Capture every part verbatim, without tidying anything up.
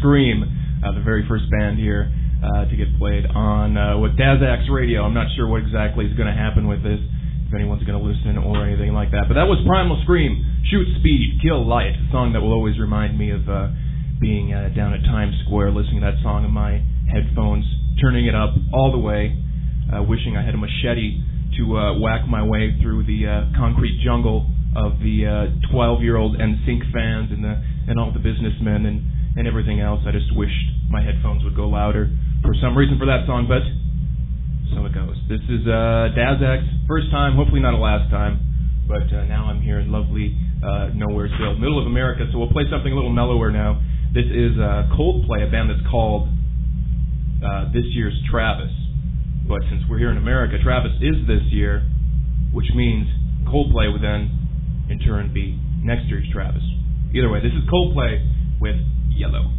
Scream, uh, the very first band here uh, to get played on uh, with Dazax Radio. I'm not sure what exactly is going to happen with this, if anyone's going to listen or anything like that. But that was Primal Scream, Shoot Speed, Kill Light, a song that will always remind me of uh, being uh, down at Times Square, listening to that song in my headphones, turning it up all the way, uh, wishing I had a machete to uh, whack my way through the uh, concrete jungle of the uh, twelve-year-old N Sync fans and the and all the businessmen and, and everything else. I just wished my headphones would go louder for some reason for that song, but so it goes. This is uh, Dazax, first time, hopefully not a last time, but uh, now I'm here in lovely uh, Nowheresville, middle of America, so we'll play something a little mellower now. This is uh, Coldplay, a band that's called uh, this year's Travis. But since we're here in America, Travis is this year, which means Coldplay would then, in turn, be next year's Travis. Either way, this is Coldplay with Yellow.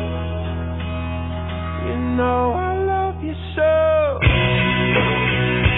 know I love you so.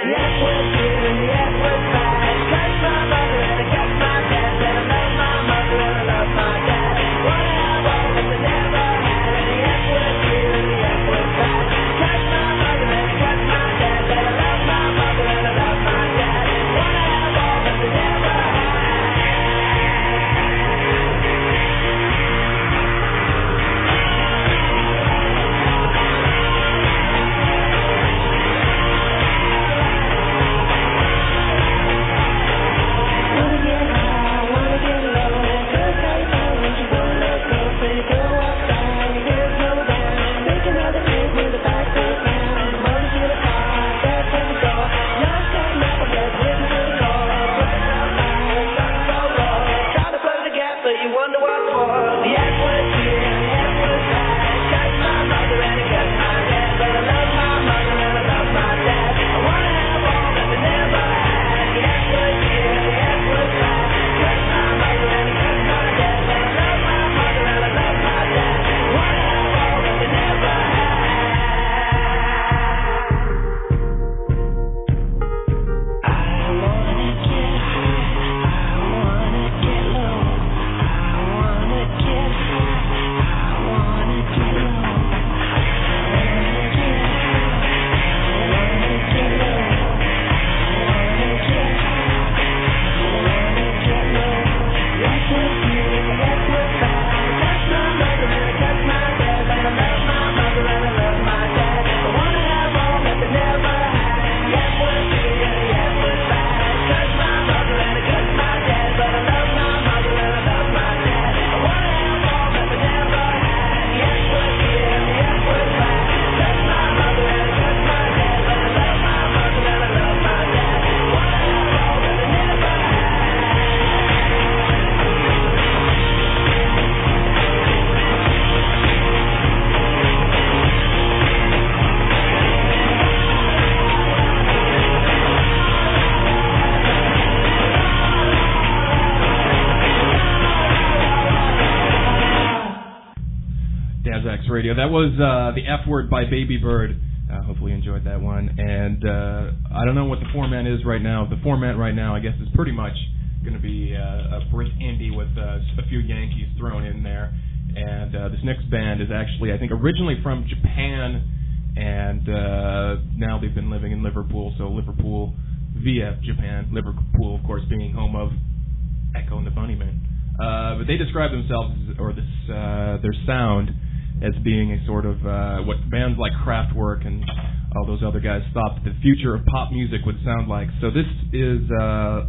Radio. That was uh, The F Word by Baby Bird. Uh, hopefully you enjoyed that one. And uh, I don't know what the format is right now. The format right now, I guess, is pretty much going to be uh, a Brit indie with uh, a few Yankees thrown in there. And uh, this next band is actually, I think, originally from Japan, and uh, now they've been living in Liverpool. So Liverpool via Japan. Liverpool, of course, being home of Echo and the Bunnymen. Uh, but they describe themselves, or this uh, their sound, as being a sort of uh, what bands like Kraftwerk and all those other guys thought that the future of pop music would sound like. So this is uh,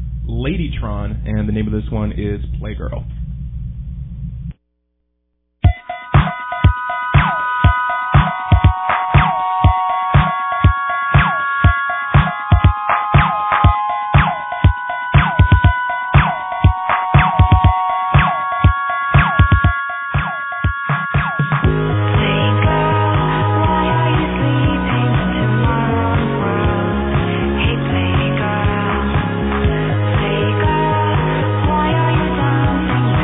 Ladytron, and the name of this one is Playgirl. Why are you down?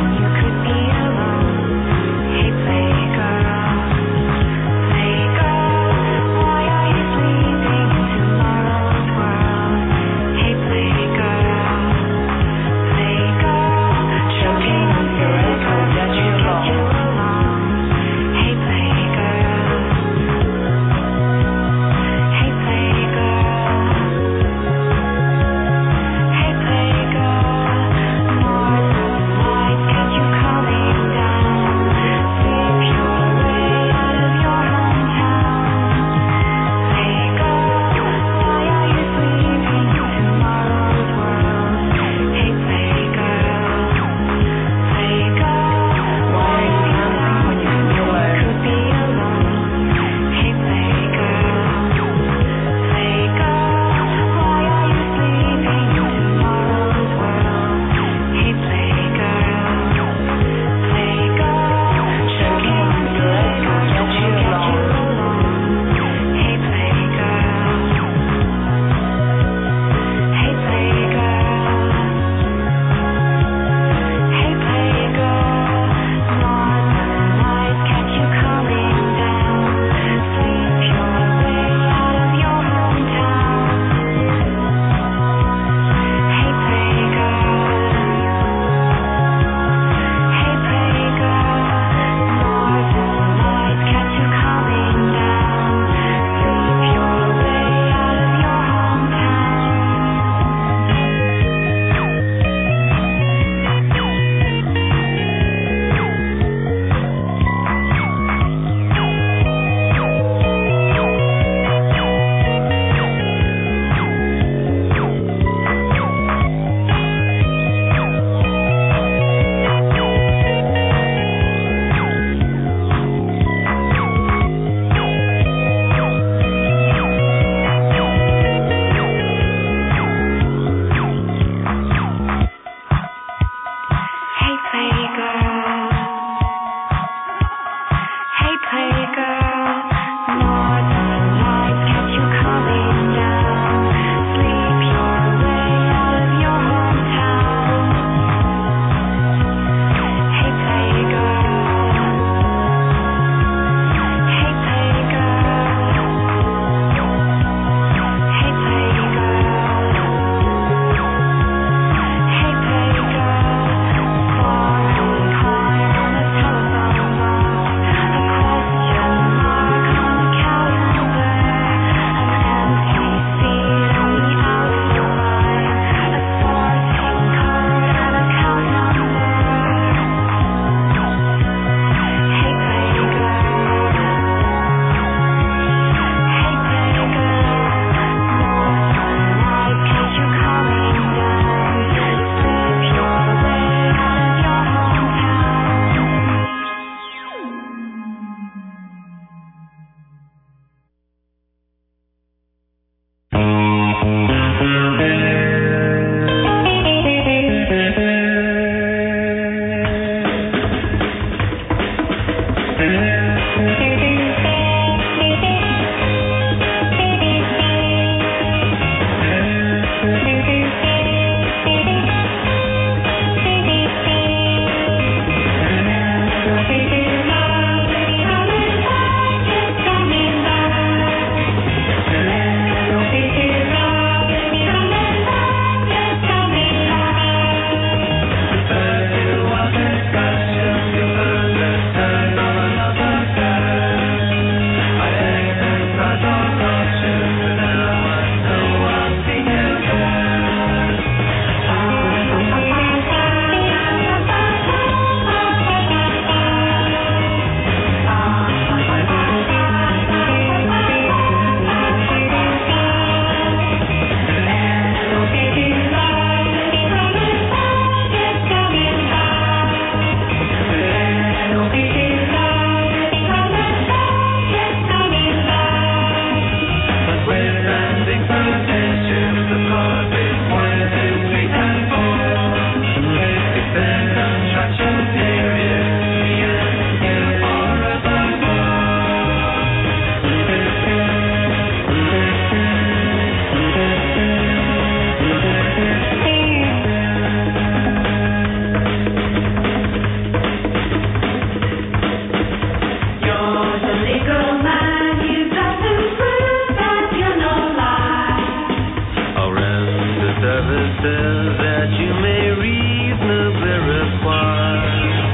services that you may reasonably require.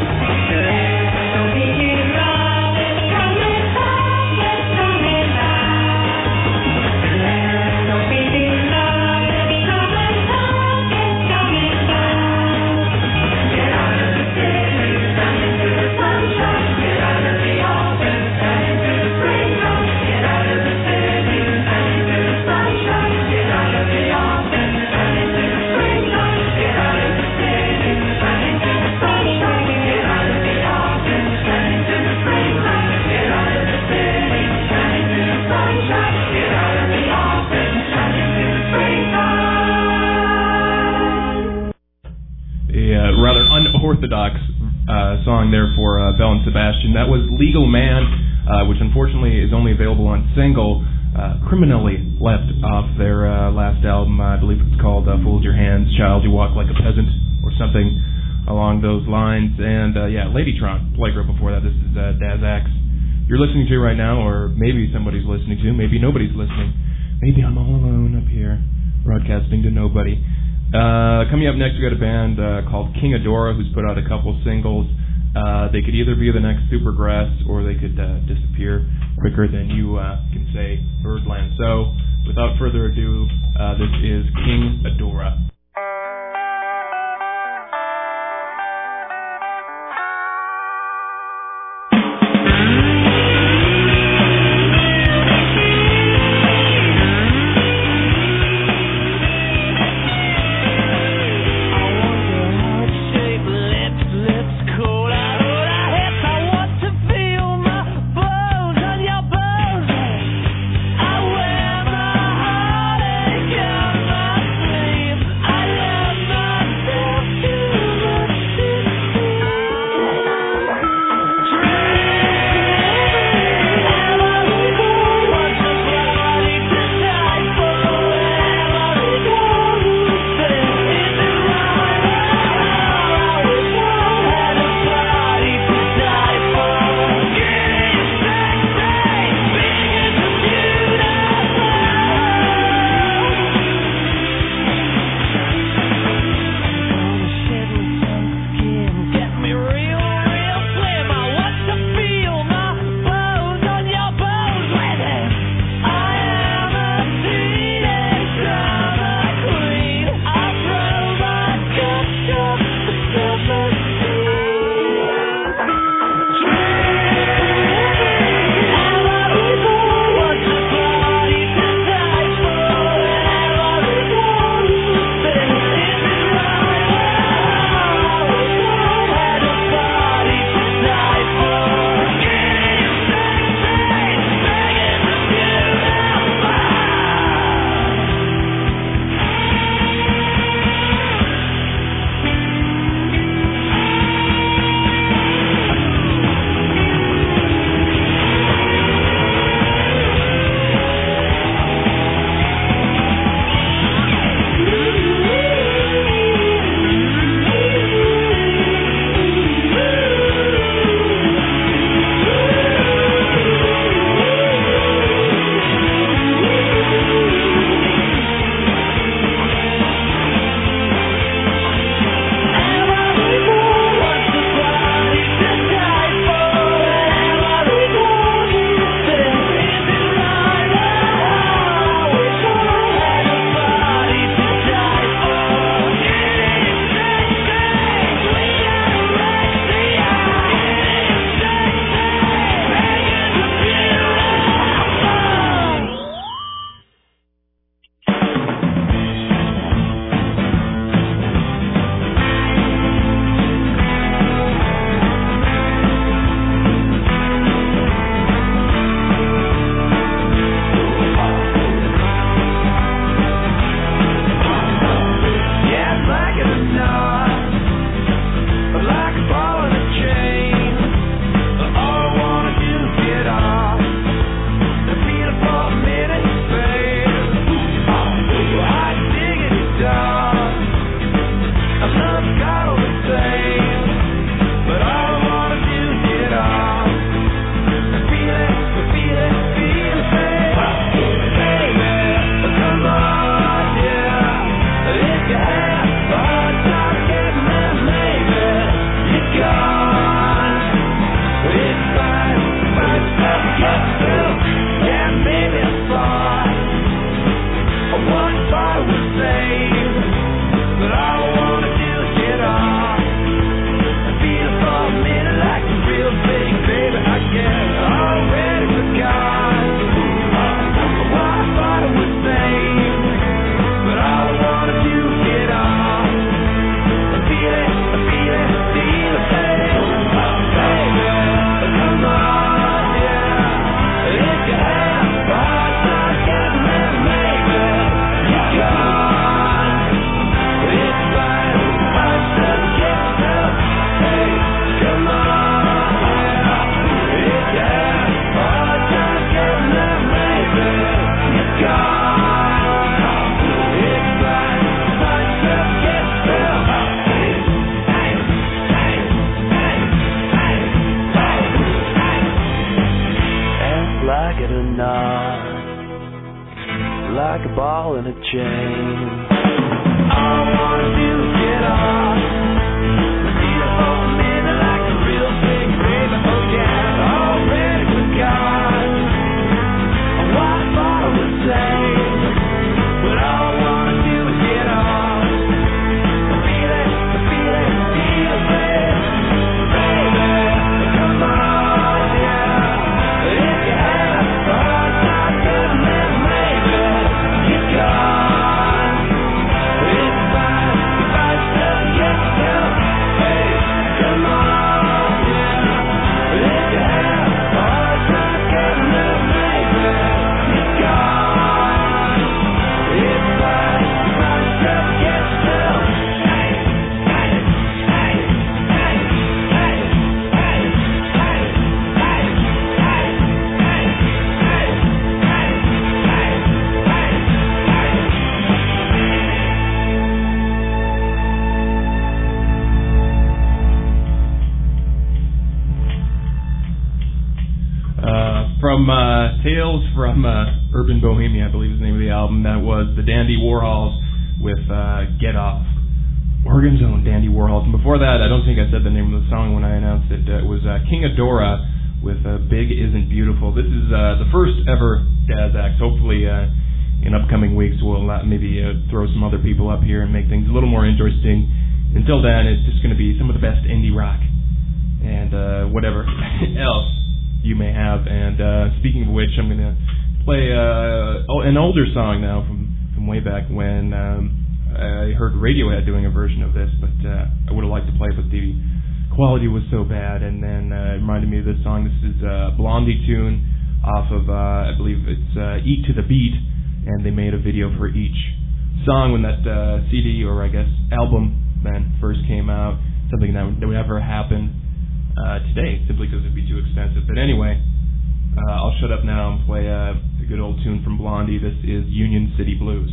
Rather unorthodox uh, song there for uh, Belle and Sebastian. That was Legal Man, uh, which unfortunately is only available on single, uh, criminally left off their uh, last album. I believe it's called uh, Fold Your Hands, Child, You Walk Like a Peasant, or something along those lines. And uh, yeah, Ladytron played right before that. This is uh, Dazax. You're listening to right now, or maybe somebody's listening to, maybe nobody's listening. Maybe I'm all alone up here, broadcasting to nobody. Uh, coming up next, we got a band uh, called King Adora, who's put out a couple singles. Uh, they could either be the next Supergrass, or they could uh, disappear quicker than you uh, can say Birdland. So, without further ado, uh, this is King Adora. I ball and a chain. All I wanna do is get off. See the whole minute like a real big baby. Oh yeah, already forgot what I thought I would say. But all I wanna do is get off. Feel it, feel it, feel it. Baby, come on, yeah. If you have a hard time getting there, maybe get gone. It's fine if I still get you. Hey, come on, yeah. If you have a hard time getting there, maybe get gone. It's fine if I still get you. Hey, hey, hey, hey, hey, hey, hey, hey, hey, hey, hey, Uh, from uh, Tales from uh, Urban Bohemia, I believe is the name of the album. That was the Dandy Warhols with uh, Get Off. Oregon's own Dandy Warhols. And before that, I don't think I said the name of the song when I announced it. Uh, it was uh, King Adora with uh, Big Isn't Beautiful. This is uh, the first ever Daz Act. Hopefully uh, in upcoming weeks we'll uh, maybe uh, throw some other people up here and make things a little more interesting. Until then, it's just going to be some of the best indie rock and uh, whatever else you may have. And uh, speaking of which, I'm going to play uh, oh, an older song now from, from way back when um, I heard Radiohead doing a version of this, but uh, I would have liked to play it, but the quality was so bad. And then uh, it reminded me of this song. This is a Blondie tune off of, uh, I believe it's uh, Eat to the Beat, and they made a video for each song when that uh, C D, or I guess album, then first came out. Something that would, that would never happen Uh, today, simply because it'd be too expensive. But anyway, uh, I'll shut up now and play uh, a good old tune from Blondie. This is Union City Blues.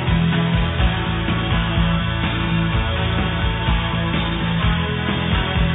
Hey,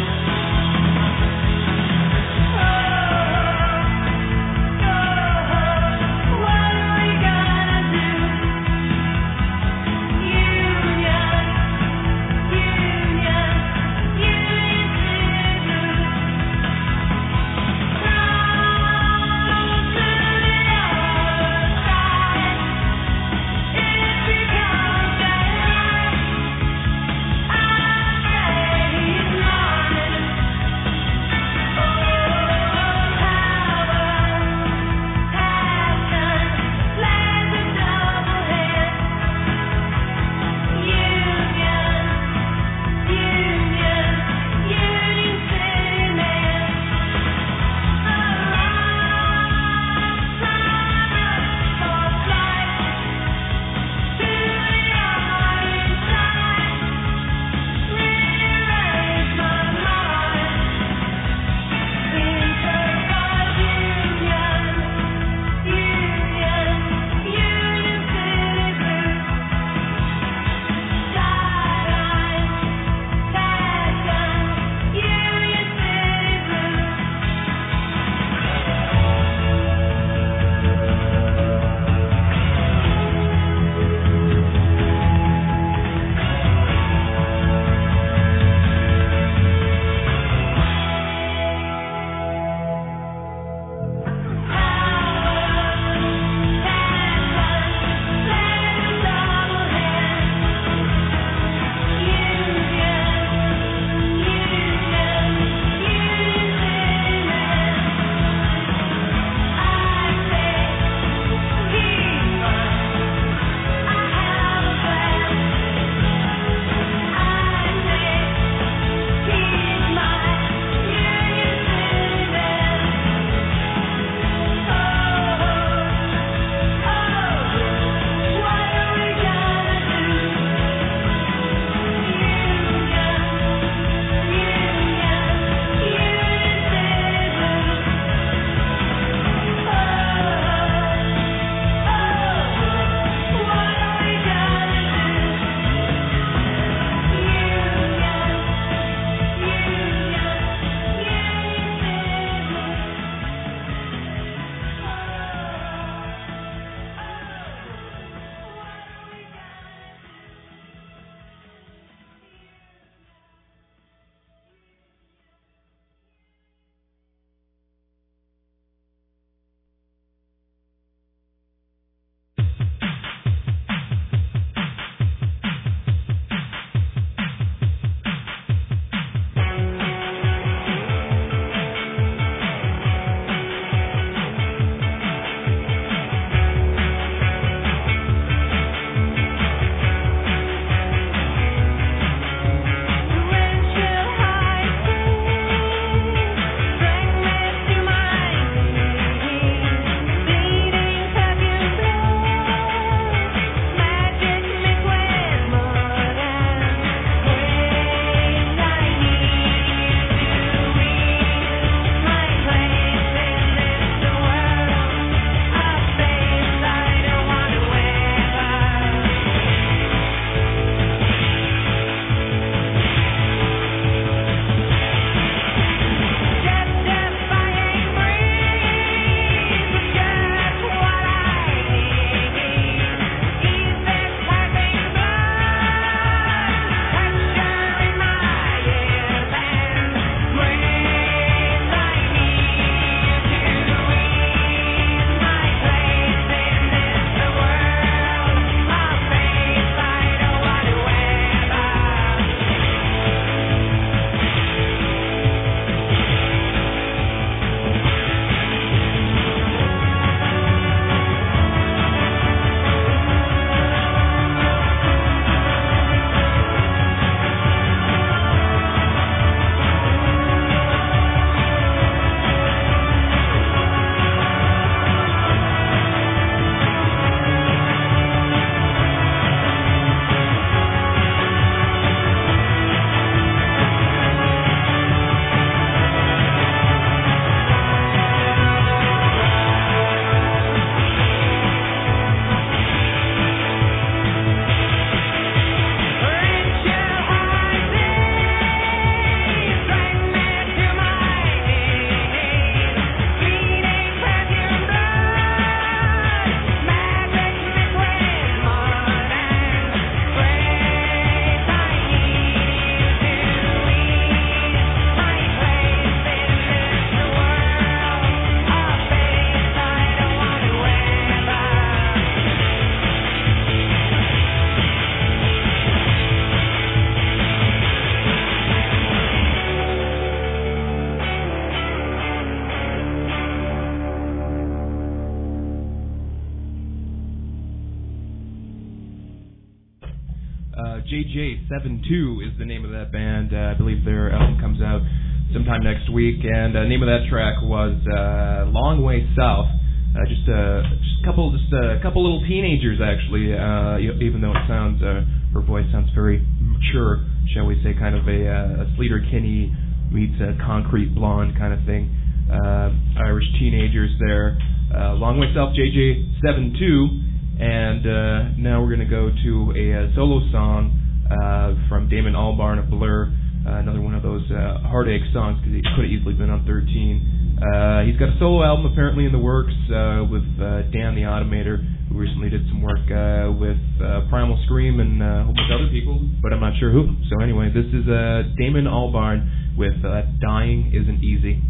J J seventy-two is the name of that band. Uh, I believe their album comes out sometime next week. And the uh, name of that track was uh, Long Way South. Uh, just, uh, just a couple, just a couple little teenagers, actually. Uh, even though it sounds, uh, her voice sounds very mature, shall we say, kind of a, uh, a Sleater Kinney meets a Concrete Blonde kind of thing. Uh, Irish teenagers there. Uh, Long Way South, J J seventy-two. And uh, now we're going to go to a, a solo song uh, from Damon Albarn of Blur, uh, another one of those uh, heartache songs because he could have easily been on thirteen. Uh, he's got a solo album apparently in the works uh, with uh, Dan the Automator, who recently did some work uh, with uh, Primal Scream and uh, a whole bunch of other people, but I'm not sure who. So anyway, this is uh, Damon Albarn with uh, Dying Isn't Easy.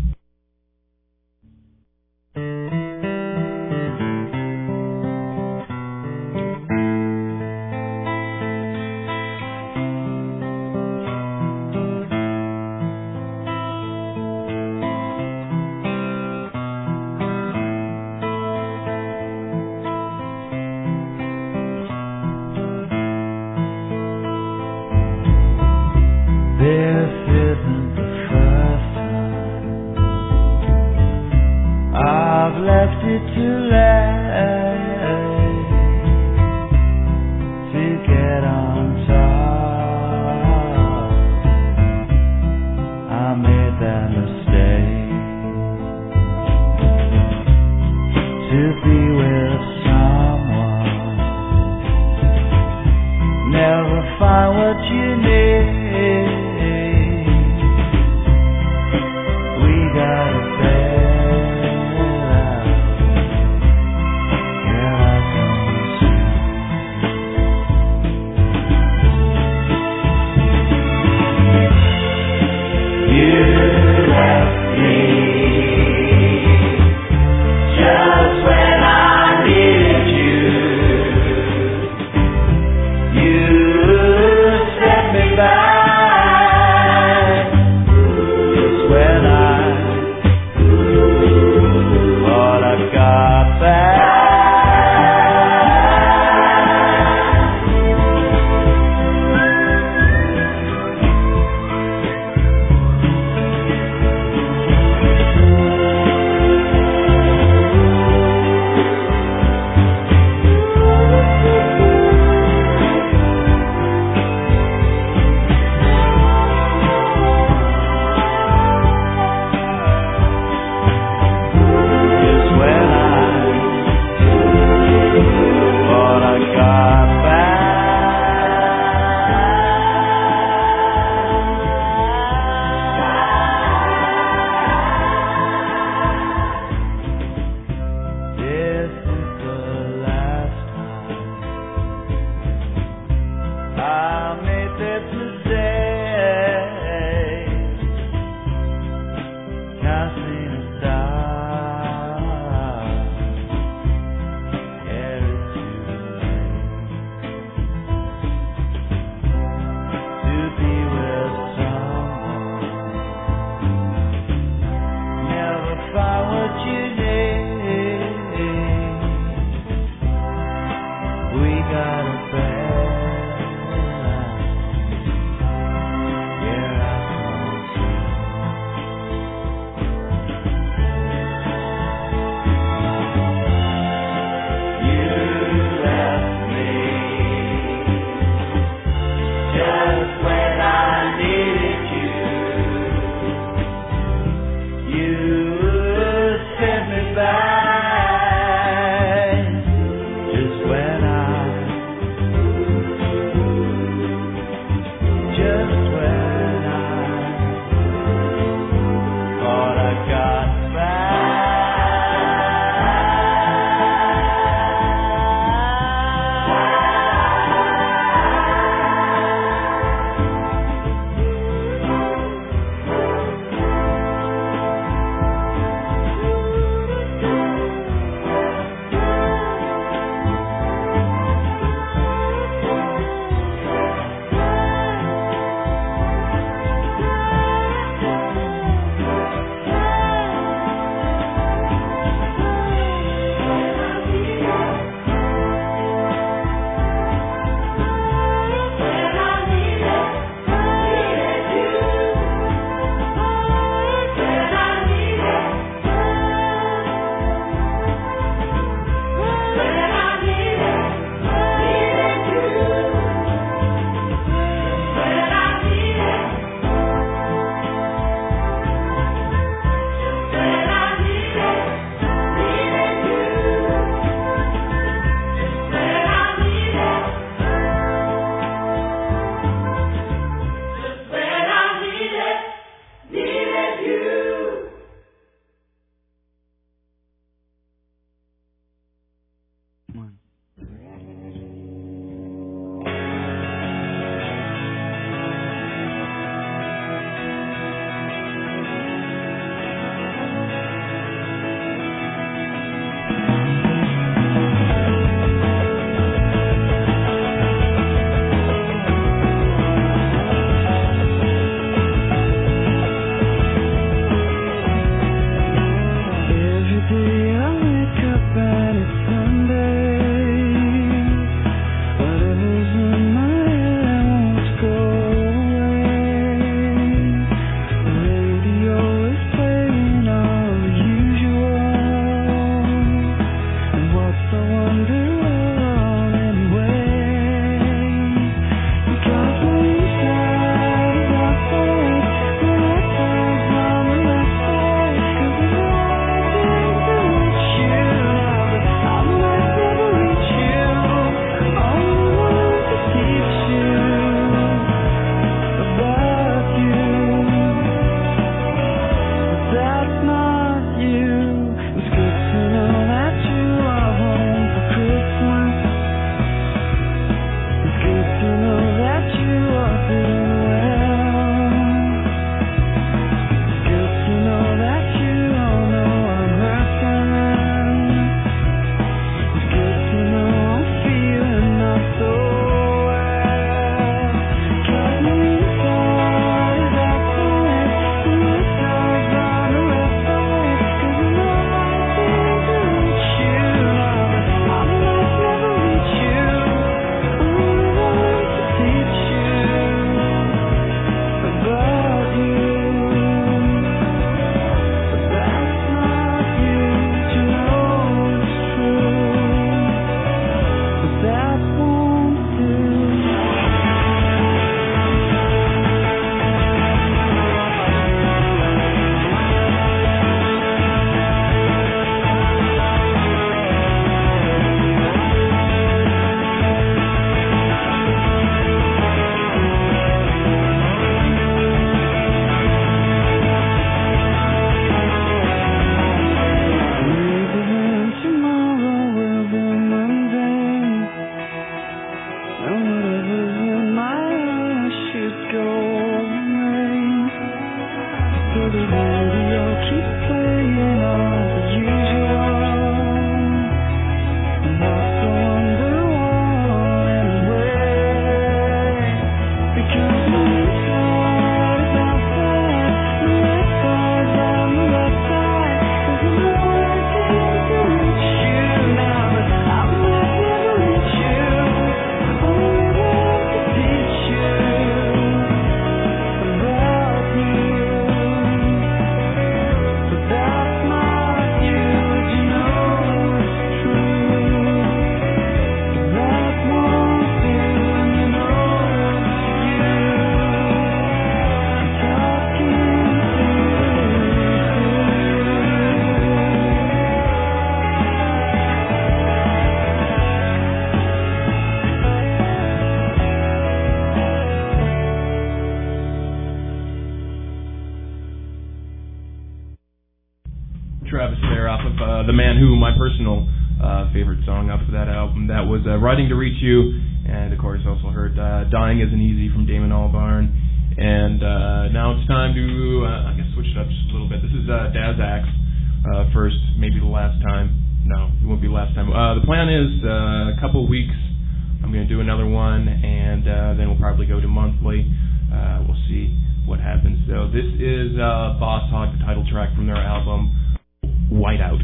Travis there off of uh, The Man Who, my personal uh, favorite song off of that album. That was uh, Riding to Reach You, and of course also heard uh, Dying Isn't Easy from Damon Albarn. And uh, now it's time to, uh, I guess, switch it up just a little bit. This is uh, Dazax uh, first, maybe the last time. No, it won't be the last time. Uh, the plan is uh, a couple of weeks, I'm going to do another one, and uh, then we'll probably go to monthly. Uh, we'll see what happens. So this is uh, Boss Hog, the title track from their album Whiteout.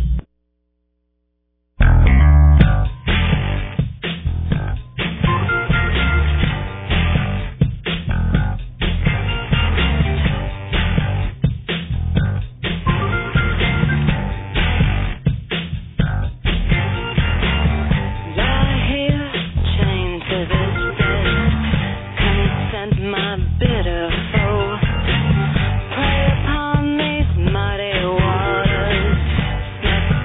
Prey upon these muddy waters, snip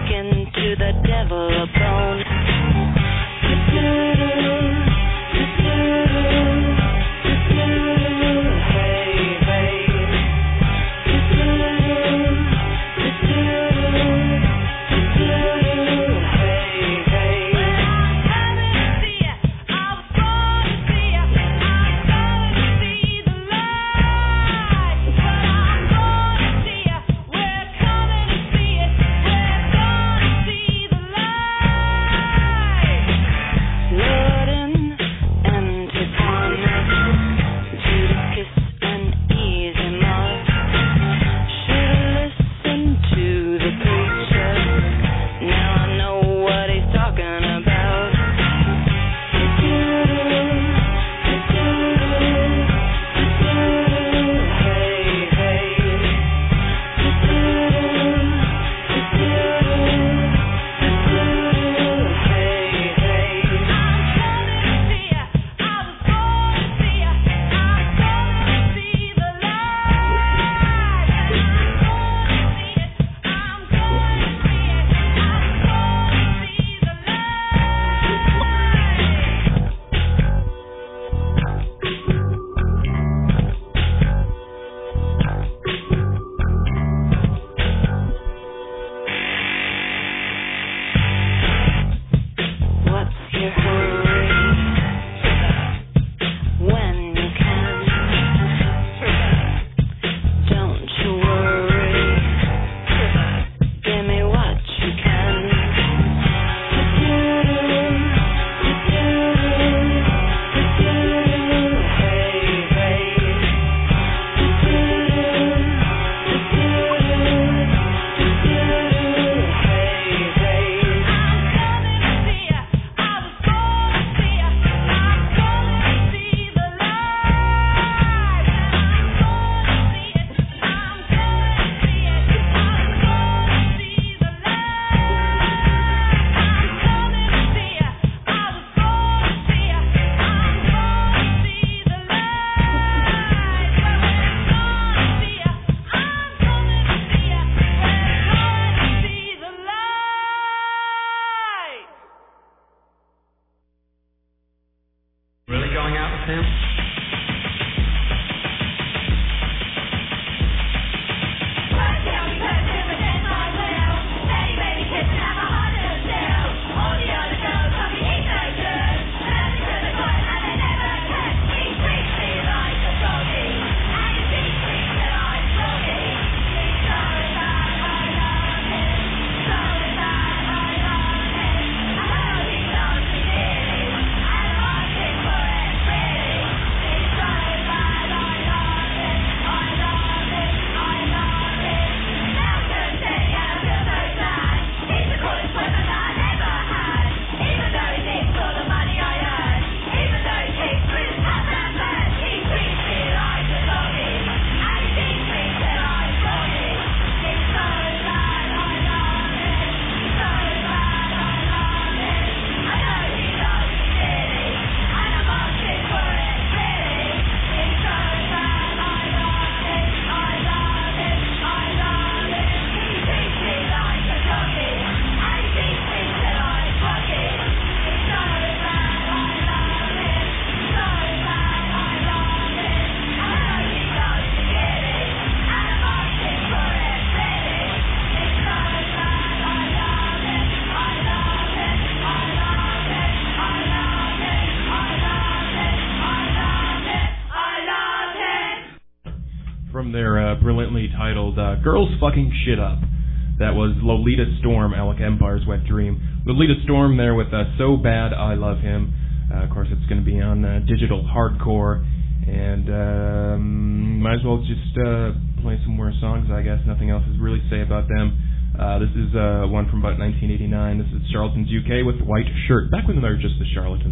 titled uh, Girls Fucking Shit Up. That was Lolita Storm, Alec Empire's Wet Dream. Lolita Storm there with uh, So Bad I Love Him. Uh, of course, it's going to be on uh, digital hardcore. And um, might as well just uh, play some more songs, I guess. Nothing else to really say about them. Uh, this is uh, one from about nineteen eighty-nine. This is Charlatans U K with White Shirt. Back when they were just the Charlatans.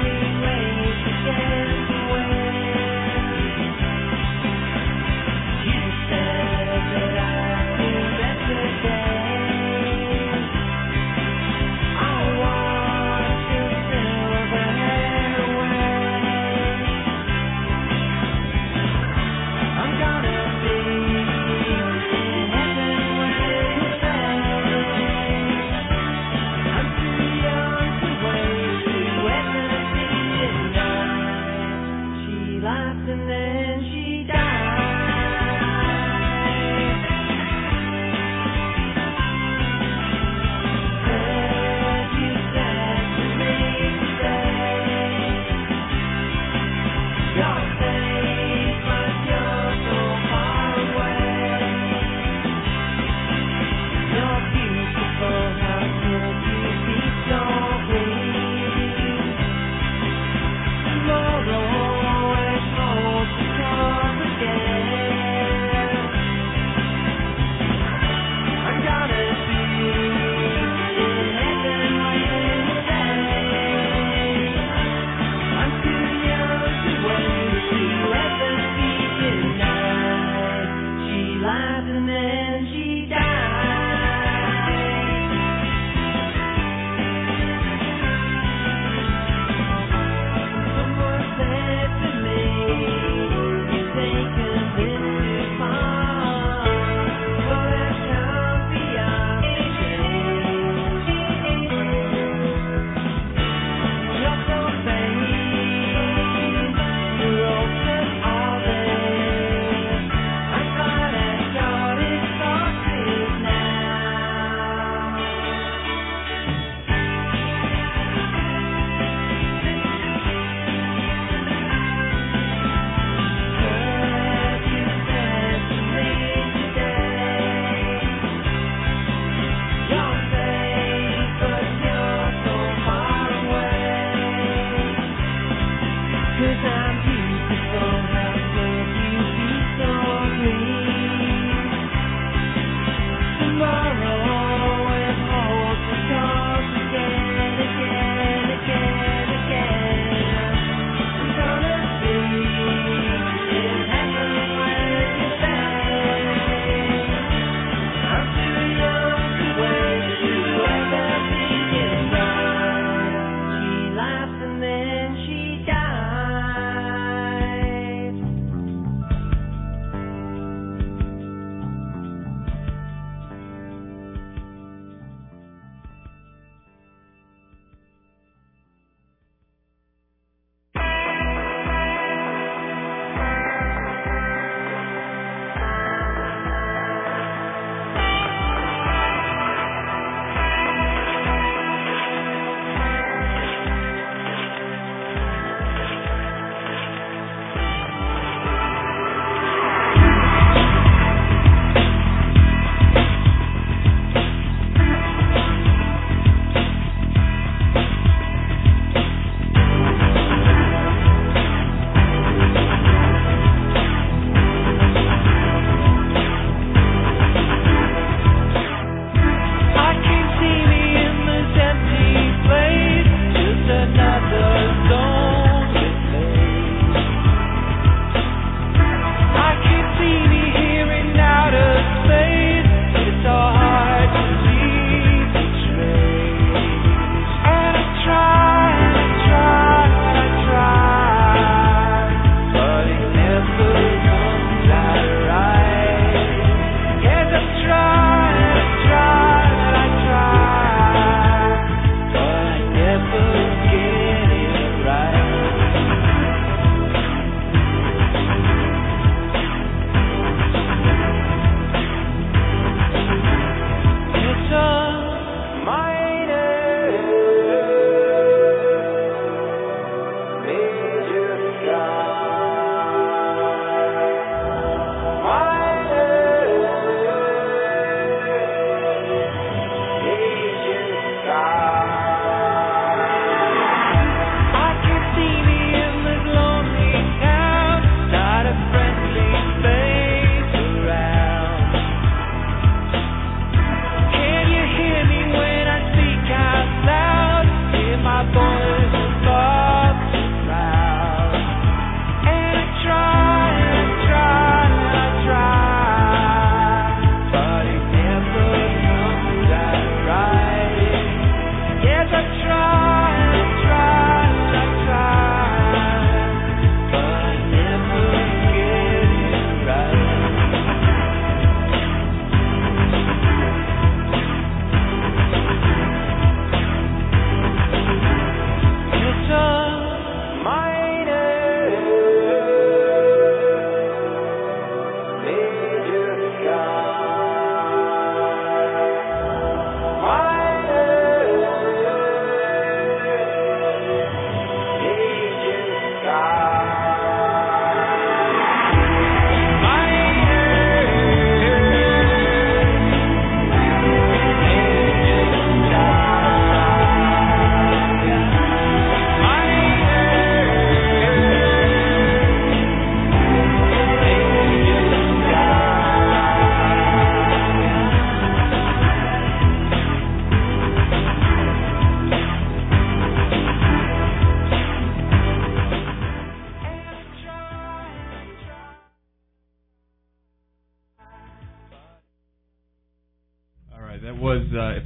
You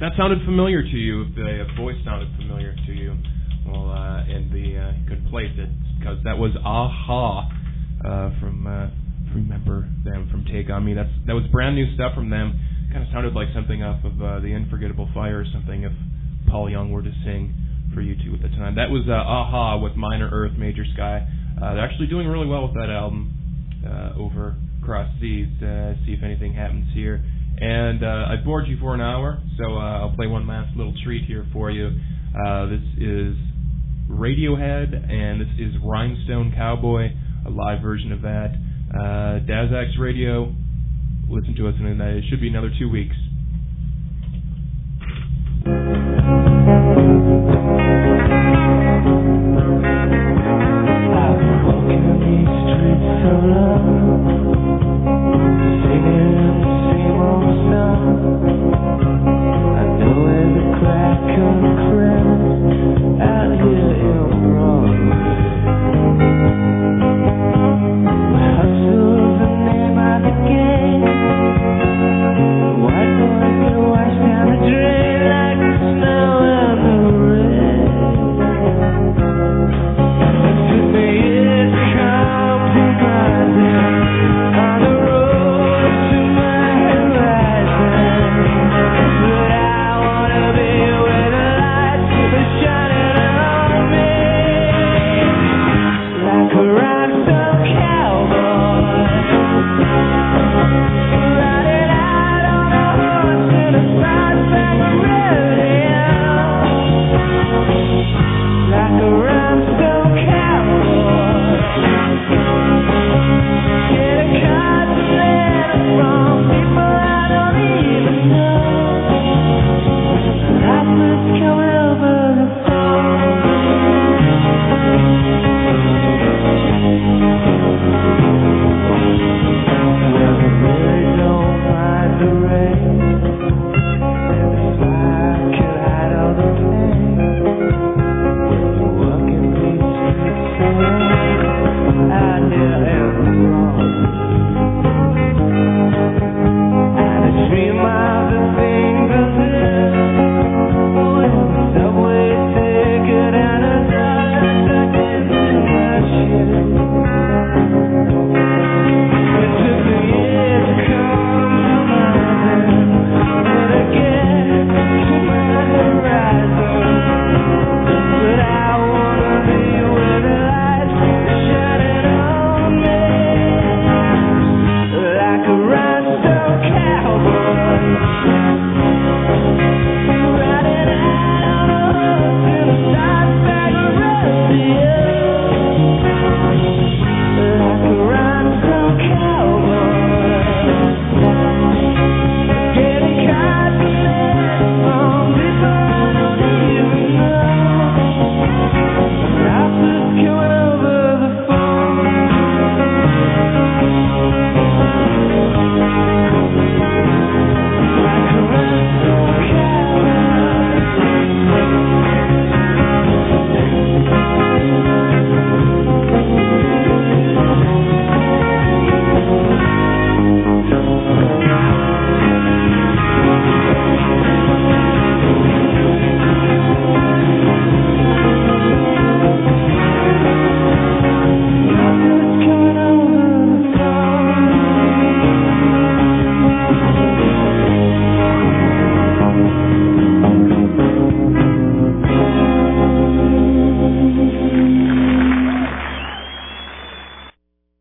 that sounded familiar to you, if the voice sounded familiar to you, well, uh, and the uh, you could place it, because that was A-ha uh, from uh, Remember Them from Take On Me. That's that was brand new stuff from them. Kind of sounded like something off of uh, The Unforgettable Fire or something if Paul Young were to sing for you two at the time. That was uh, A-ha with Minor Earth, Major Sky. Uh, they're actually doing really well with that album uh, over across seas. Uh, see if anything happens here. And uh, I bored you for an hour, so uh, I'll play one last little treat here for you. Uh, this is Radiohead, and this is Rhinestone Cowboy, a live version of that. Uh, Dazak's Radio, listen to us, and it should be another two weeks.